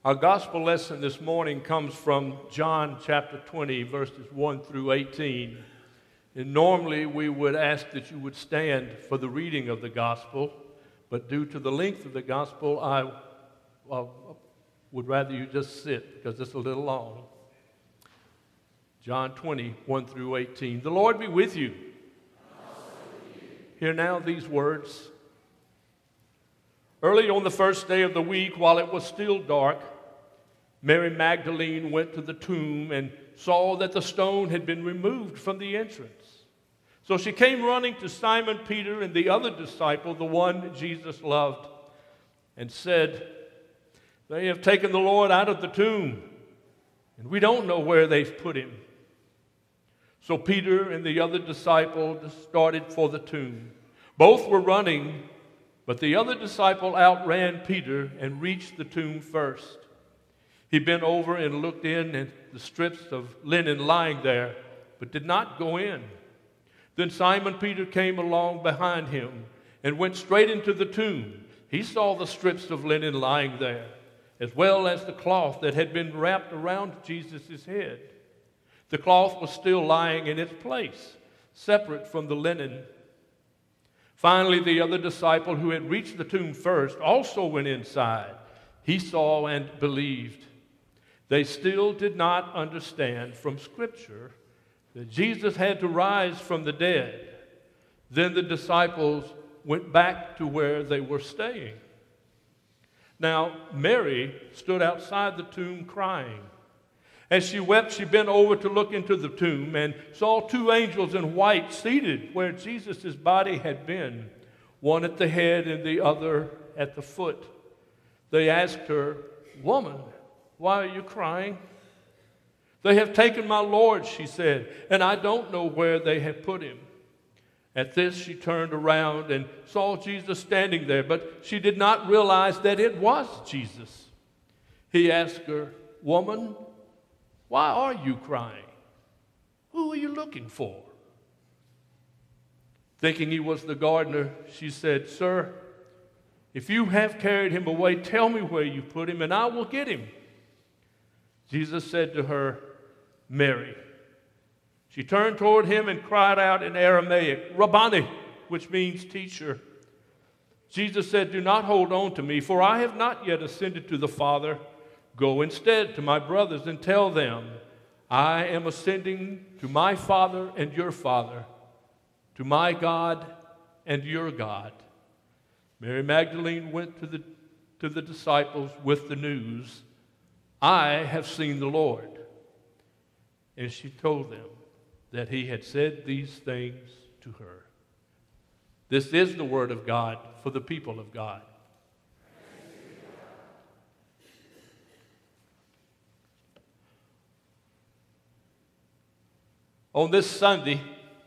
Our gospel lesson this morning comes from John chapter 20, verses 1 through 18. And normally we would ask that you would stand for the reading of the gospel, but due to the length of the gospel, I would rather you just sit because it's a little long. John 20, 1 through 18. The Lord be with you. Hear now these words. Early on the first day of the week, while it was still dark, Mary Magdalene went to the tomb and saw that the stone had been removed from the entrance. So she came running to Simon Peter and the other disciple, the one Jesus loved, and said, "They have taken the Lord out of the tomb, and we don't know where they've put him." So Peter and the other disciple started for the tomb. Both were running, but the other disciple outran Peter and reached the tomb first. He bent over and looked in at the strips of linen lying there, but did not go in. Then Simon Peter came along behind him and went straight into the tomb. He saw the strips of linen lying there, as well as the cloth that had been wrapped around Jesus' head. The cloth was still lying in its place, separate from the linen. Finally, the other disciple who had reached the tomb first also went inside. He saw and believed. They still did not understand from Scripture that Jesus had to rise from the dead. Then the disciples went back to where they were staying. Now, Mary stood outside the tomb crying. As she wept, she bent over to look into the tomb and saw two angels in white seated where Jesus' body had been, one at the head and the other at the foot. They asked her, "Woman, why are you crying?" "They have taken my Lord," she said, "and I don't know where they have put him." At this, she turned around and saw Jesus standing there, but she did not realize that it was Jesus. He asked her, "Woman, why are you crying? Who are you looking for?" Thinking he was the gardener, she said, "Sir, if you have carried him away, tell me where you put him, and I will get him." Jesus said to her, "Mary." She turned toward him and cried out in Aramaic, "Rabboni," which means teacher. Jesus said, "Do not hold on to me, for I have not yet ascended to the Father. Go instead to my brothers and tell them, I am ascending to my Father and your Father, to my God and your God." Mary Magdalene went to the disciples with the news, "I have seen the Lord." And she told them that he had said these things to her. This is the word of God for the people of God. On this Sunday,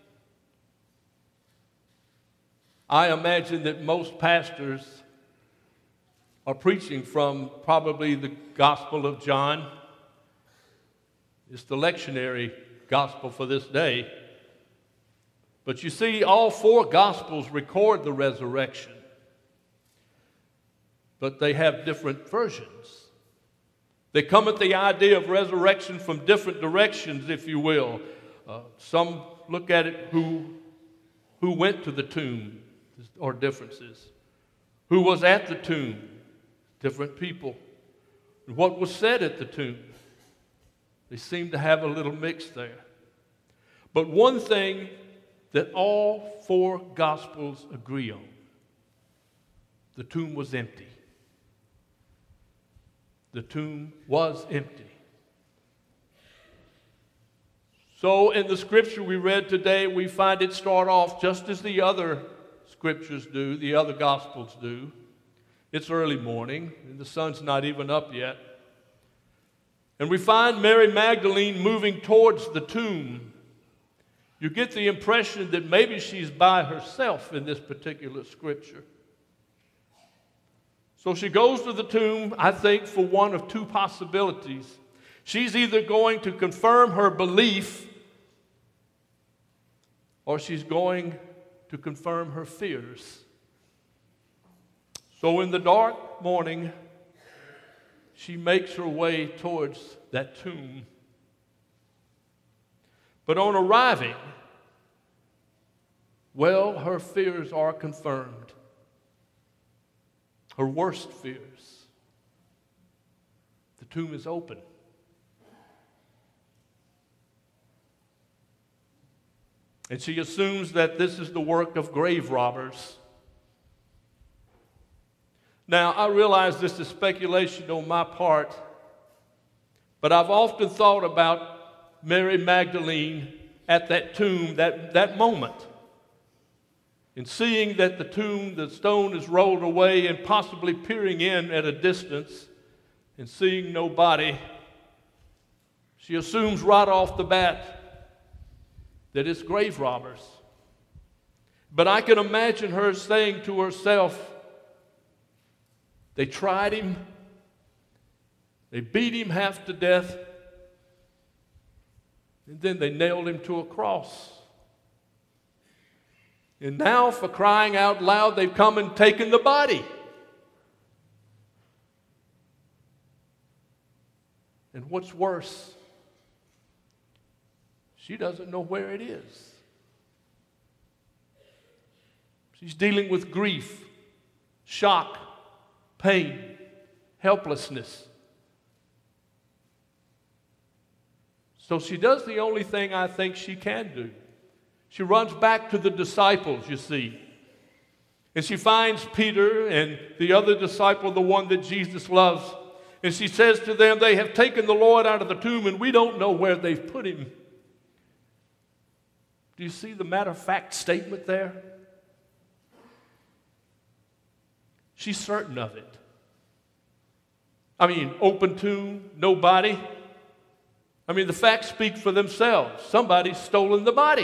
I imagine that most pastors are preaching from probably the Gospel of John. It's the lectionary gospel for this day. But you see, all four Gospels record the resurrection, but they have different versions. They come at the idea of resurrection from different directions, if you will. Some look at it who went to the tomb, or differences. Who was at the tomb, different people. And what was said at the tomb, they seem to have a little mix there. But one thing that all four Gospels agree on, the tomb was empty. The tomb was empty. So in the scripture we read today, we find it start off just as the other scriptures do, the other Gospels do. It's early morning, and the sun's not even up yet. And we find Mary Magdalene moving towards the tomb. You get the impression that maybe she's by herself in this particular scripture. So she goes to the tomb, I think, for one of two possibilities. She's either going to confirm her belief, or she's going to confirm her fears. So in the dark morning, she makes her way towards that tomb. But on arriving, well, her fears are confirmed. Her worst fears. The tomb is open. And she assumes that this is the work of grave robbers. Now, I realize this is speculation on my part, but I've often thought about Mary Magdalene at that tomb, that moment, and seeing that the stone is rolled away, and possibly peering in at a distance and seeing nobody. She assumes right off the bat that it's grave robbers. But I can imagine her saying to herself, they tried him, they beat him half to death, and then they nailed him to a cross. And now, for crying out loud, they've come and taken the body. And what's worse, she doesn't know where it is. She's dealing with grief, shock, pain, helplessness. So she does the only thing I think she can do. She runs back to the disciples, you see. And she finds Peter and the other disciple, the one that Jesus loves. And she says to them, they have taken the Lord out of the tomb and we don't know where they've put him. Do you see the matter-of-fact statement there? She's certain of it. I mean, open tomb, no body. I mean, the facts speak for themselves. Somebody's stolen the body.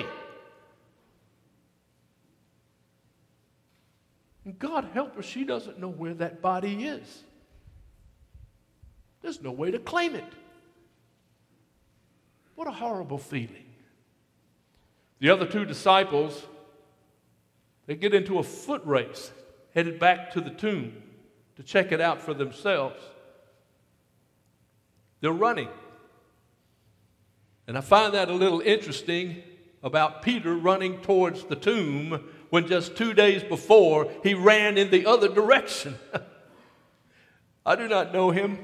And God help her, she doesn't know where that body is. There's no way to claim it. What a horrible feeling. The other two disciples, they get into a foot race, headed back to the tomb to check it out for themselves. They're running. And I find that a little interesting about Peter running towards the tomb when just 2 days before he ran in the other direction. I do not know him.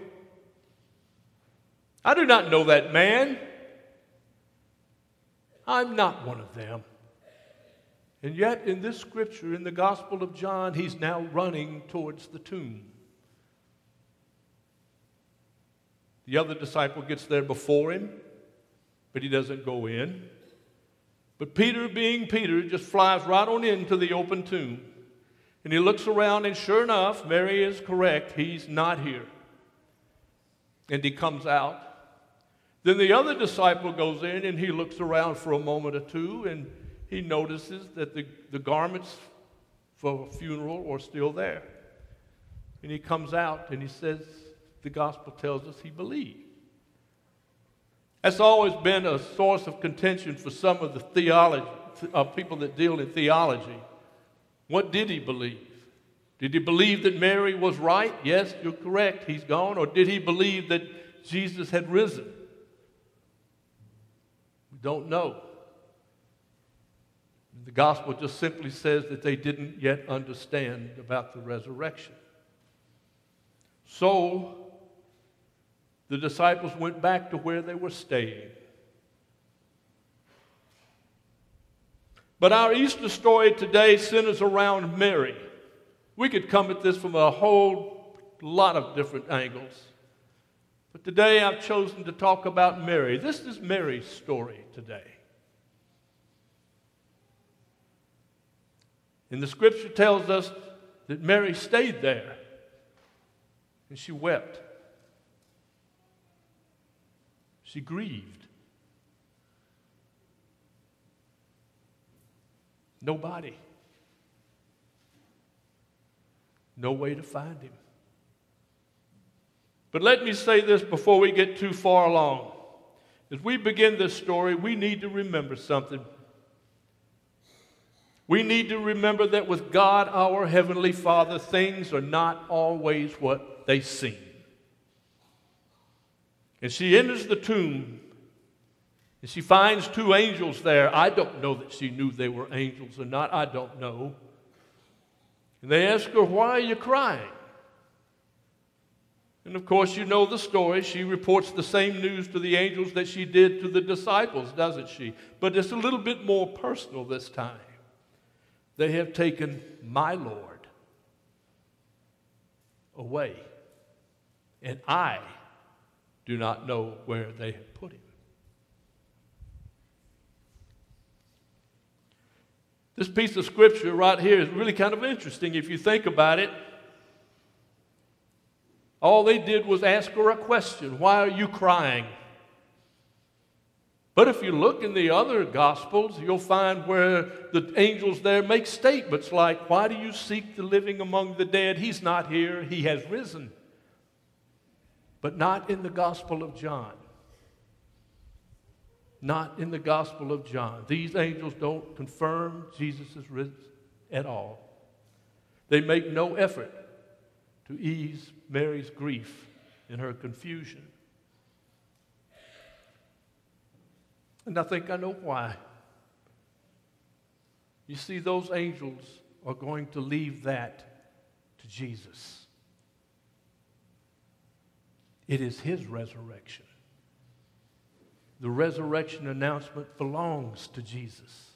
I do not know that man. I'm not one of them. And yet in this scripture, in the Gospel of John, he's now running towards the tomb. The other disciple gets there before him, but he doesn't go in. But Peter, being Peter, just flies right on into the open tomb. And he looks around, and sure enough, Mary is correct. He's not here. And he comes out. Then the other disciple goes in, and he looks around for a moment or two, and he notices that the garments for a funeral are still there. And he comes out, and he says, the gospel tells us he believed. That's always been a source of contention for some of the people that deal in theology. What did he believe? Did he believe that Mary was right? Yes, you're correct, he's gone. Or did he believe that Jesus had risen? We don't know. The gospel just simply says that they didn't yet understand about the resurrection. So, the disciples went back to where they were staying. But our Easter story today centers around Mary. We could come at this from a whole lot of different angles. But today I've chosen to talk about Mary. This is Mary's story today. And the scripture tells us that Mary stayed there and she wept. She grieved. Nobody. No way to find him. But let me say this before we get too far along. As we begin this story, we need to remember something. We need to remember that with God, our Heavenly Father, things are not always what they seem. And she enters the tomb, and she finds two angels there. I don't know that she knew they were angels or not. I don't know. And they ask her, "Why are you crying?" And of course, you know the story. She reports the same news to the angels that she did to the disciples, doesn't she? But it's a little bit more personal this time. They have taken my Lord away, and I do not know where they have put him. This piece of scripture right here is really kind of interesting if you think about it. All they did was ask her a question. Why are you crying? But if you look in the other Gospels, you'll find where the angels there make statements like, "Why do you seek the living among the dead? He's not here. He has risen." But not in the Gospel of John. Not in the Gospel of John. These angels don't confirm Jesus is risen at all. They make no effort to ease Mary's grief and her confusion. And I think I know why. You see, those angels are going to leave that to Jesus. It is his resurrection. The resurrection announcement belongs to Jesus.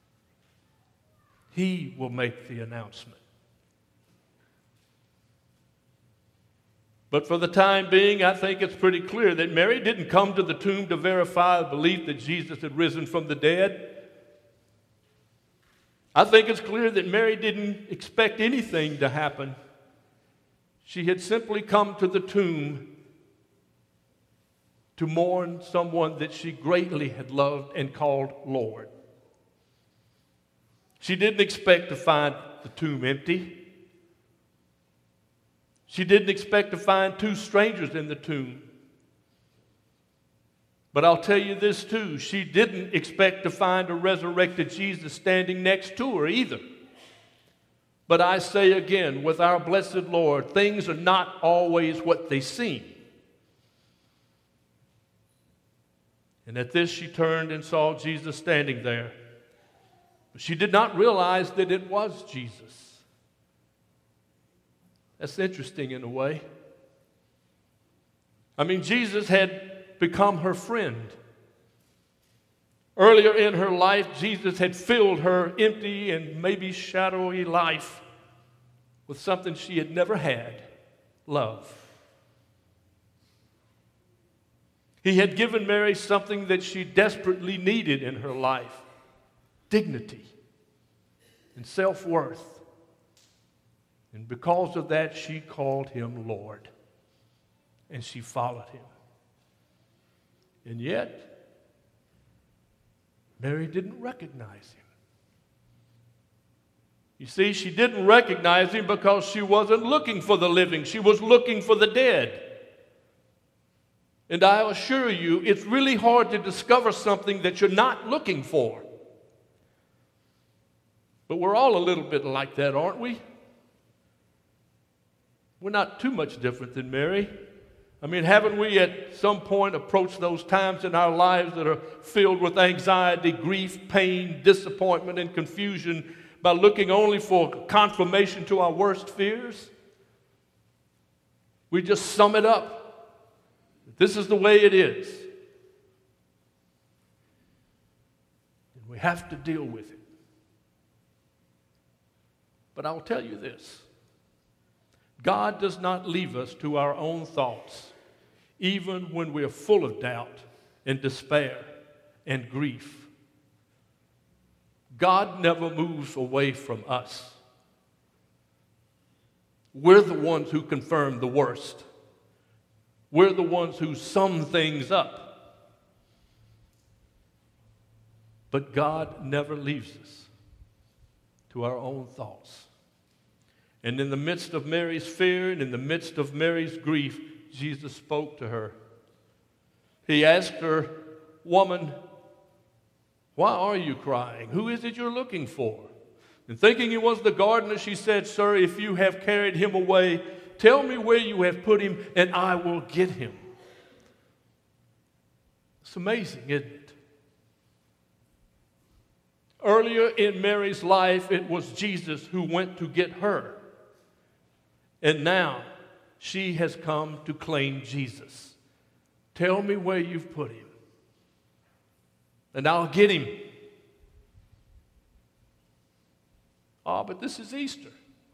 He will make the announcement. But for the time being, I think it's pretty clear that Mary didn't come to the tomb to verify the belief that Jesus had risen from the dead. I think it's clear that Mary didn't expect anything to happen. She had simply come to the tomb to mourn someone that she greatly had loved and called Lord. She didn't expect to find the tomb empty. She didn't expect to find two strangers in the tomb. But I'll tell you this too, she didn't expect to find a resurrected Jesus standing next to her either. But I say again, with our blessed Lord, things are not always what they seem. And at this she turned and saw Jesus standing there. But she did not realize that it was Jesus. That's interesting in a way. I mean, Jesus had become her friend. Earlier in her life, Jesus had filled her empty and maybe shadowy life with something she had never had, love. He had given Mary something that she desperately needed in her life, dignity and self-worth. And because of that, she called him Lord, and she followed him. And yet, Mary didn't recognize him. You see, she didn't recognize him because she wasn't looking for the living. She was looking for the dead. And I assure you, it's really hard to discover something that you're not looking for. But we're all a little bit like that, aren't we? We're not too much different than Mary. I mean, haven't we at some point approached those times in our lives that are filled with anxiety, grief, pain, disappointment, and confusion by looking only for confirmation to our worst fears? We just sum it up. This is the way it is. And we have to deal with it. But I'll tell you this. God does not leave us to our own thoughts, even when we're full of doubt and despair and grief. God never moves away from us. We're the ones who confirm the worst. We're the ones who sum things up. But God never leaves us to our own thoughts. And in the midst of Mary's fear and in the midst of Mary's grief, Jesus spoke to her. He asked her, "Woman, why are you crying? Who is it you're looking for?" And thinking it was the gardener, she said, "Sir, if you have carried him away, tell me where you have put him, and I will get him." It's amazing, isn't it? Earlier in Mary's life, it was Jesus who went to get her. And now, she has come to claim Jesus. Tell me where you've put him, and I'll get him. Oh, but this is Easter.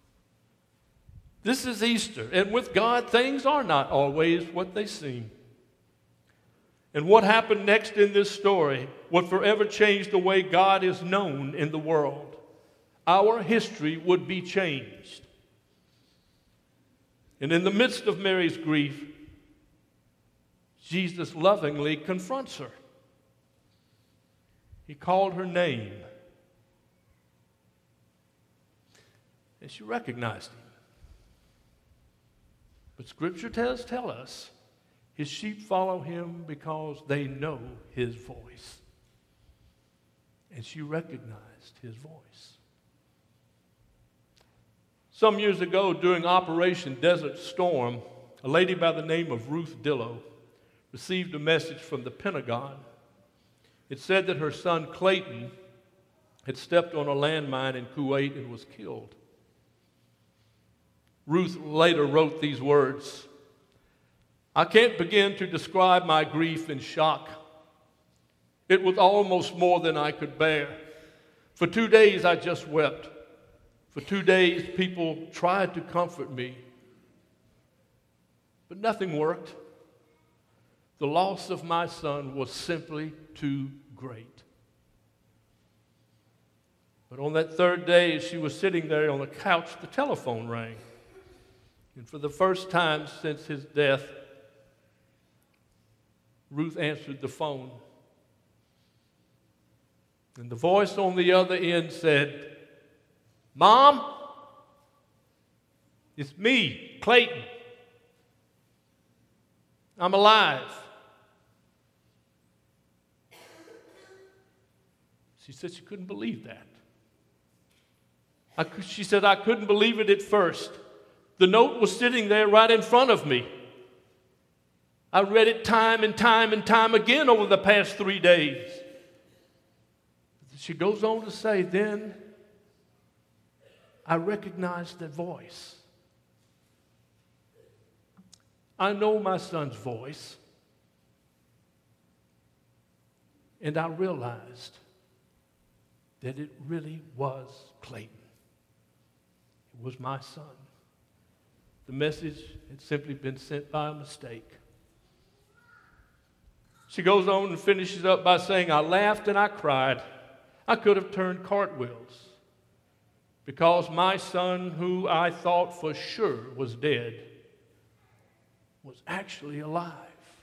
This is Easter. And with God, things are not always what they seem. And what happened next in this story would forever change the way God is known in the world. Our history would be changed. And in the midst of Mary's grief, Jesus lovingly confronts her. He called her name. And she recognized him. But Scripture tell us his sheep follow him because they know his voice. And she recognized his voice. Some years ago, during Operation Desert Storm, a lady by the name of Ruth Dillow received a message from the Pentagon. It said that her son Clayton had stepped on a landmine in Kuwait and was killed. Ruth later wrote these words, "I can't begin to describe my grief and shock. It was almost more than I could bear. For 2 days I just wept. For 2 days people tried to comfort me. But nothing worked. The loss of my son was simply too great." But on that third day, as she was sitting there on the couch, the telephone rang. And for the first time since his death, Ruth answered the phone. And the voice on the other end said, "Mom, it's me, Clayton. I'm alive." She said she couldn't believe that. She said, "I couldn't believe it at first. The note was sitting there right in front of me. I read it time and time and time again over the past 3 days." She goes on to say, "Then I recognized that voice. I know my son's voice. And I realized that it really was Clayton. It was my son. The message had simply been sent by a mistake." She goes on and finishes up by saying, "I laughed and I cried. I could have turned cartwheels because my son, who I thought for sure was dead, was actually alive.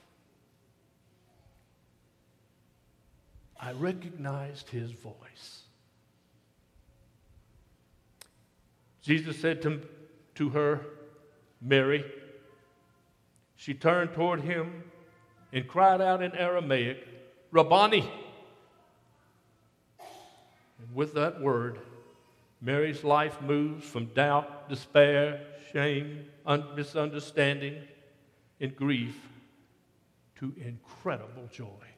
I recognized his voice." Jesus said to her, "Mary." She turned toward him and cried out in Aramaic, "Rabboni." And with that word, Mary's life moves from doubt, despair, shame, misunderstanding, and grief to incredible joy.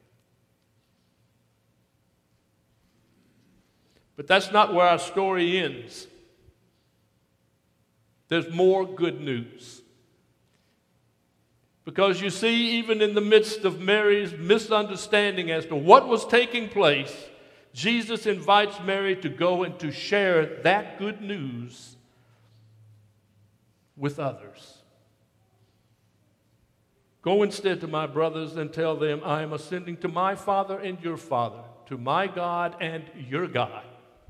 But that's not where our story ends. There's more good news. Because you see, even in the midst of Mary's misunderstanding as to what was taking place, Jesus invites Mary to go and to share that good news with others. "Go instead to my brothers and tell them, I am ascending to my Father and your Father, to my God and your God."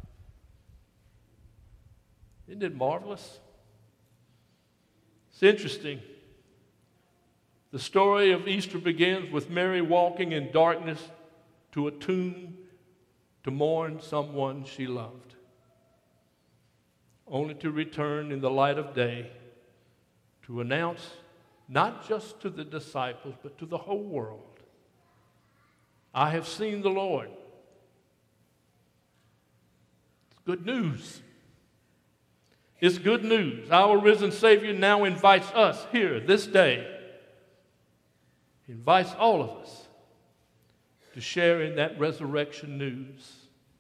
Isn't it marvelous? It's interesting. The story of Easter begins with Mary walking in darkness to a tomb to mourn someone she loved, only to return in the light of day to announce not just to the disciples but to the whole world, "I have seen the Lord." It's good news. It's good news. Our risen Savior now invites us here this day. He invites all of us to share in that resurrection news.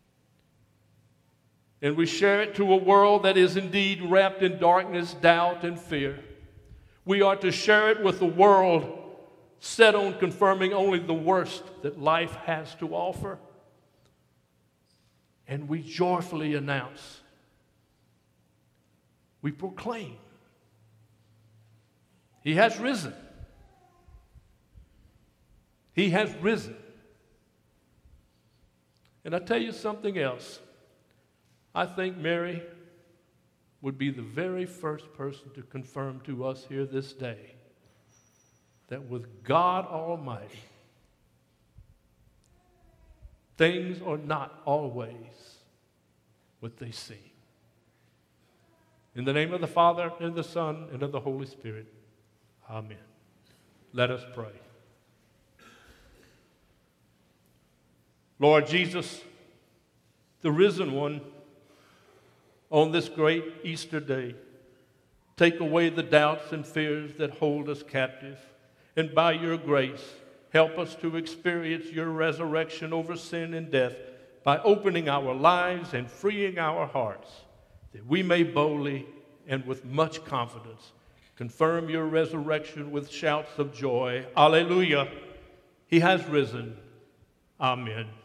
And we share it to a world that is indeed wrapped in darkness, doubt, and fear. We are to share it with a world set on confirming only the worst that life has to offer. And we joyfully announce, we proclaim, He has risen. He has risen. And I tell you something else. I think Mary would be the very first person to confirm to us here this day that with God Almighty, things are not always what they seem. In the name of the Father, and the Son, and of the Holy Spirit, amen. Let us pray. Lord Jesus, the risen one, on this great Easter day, take away the doubts and fears that hold us captive, and by your grace, help us to experience your resurrection over sin and death by opening our lives and freeing our hearts, that we may boldly and with much confidence confirm your resurrection with shouts of joy. Alleluia! He has risen. Amen.